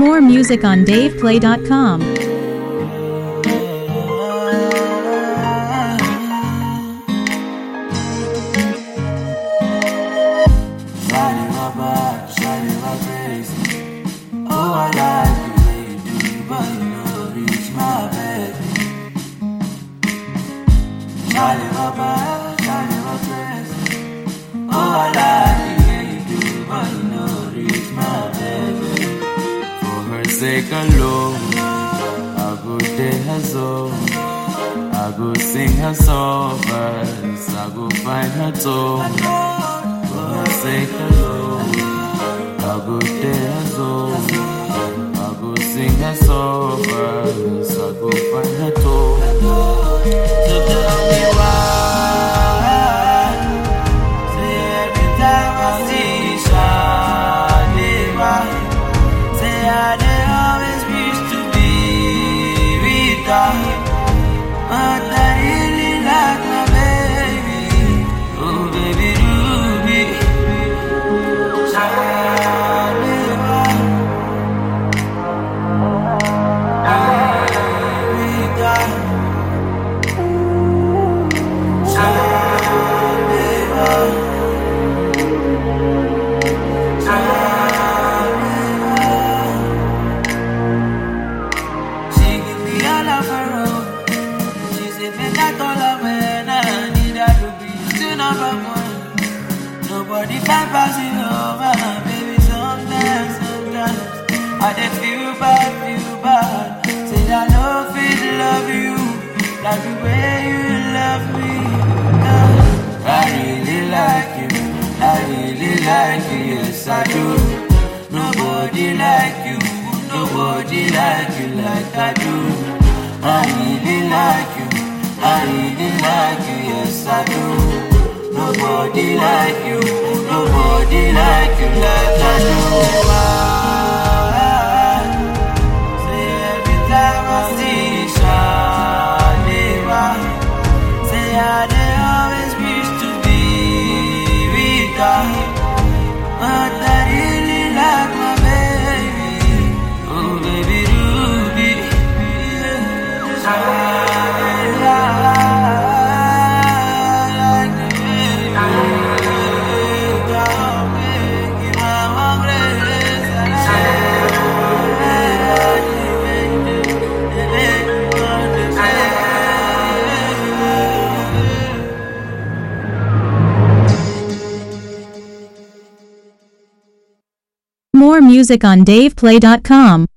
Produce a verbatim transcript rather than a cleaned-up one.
More music on dave play dot com. Oh, I like the way you do, but you know, reach my baby. Charlie, my bad, Charlie, my crazy. Oh, I like the way you do, but you know, reach my baby. For her sake alone, I go take her soul. I go sing her song first, I go find her tone. For her sake alone, I go take her soul. I go sing her song first, I go find her tone. So tell me why, say every time I see Shaliwa, say I dey always wish to be with her. But I really like my baby, oh baby Ruby, Shaliwa, Rita, Shaliwa, Shaliwa. She give me all of her own. Make I call her when I need her to be still number one. Nobody can pass it over, baby. Sometimes, sometimes I dey feel bad, feel bad. Say I know fit love you like the way you love me. Uh, I really like you, I really like you, yes I do. Nobody like you, nobody like you like I do. I really like you, I really like you, yes I do. Nobody like you, nobody like you like I do. Why? Say every time I see Shaliwa, say I dey always wish to be with her. But I really like my baby, oh baby Ruby, yeah. More music on dave play dot com.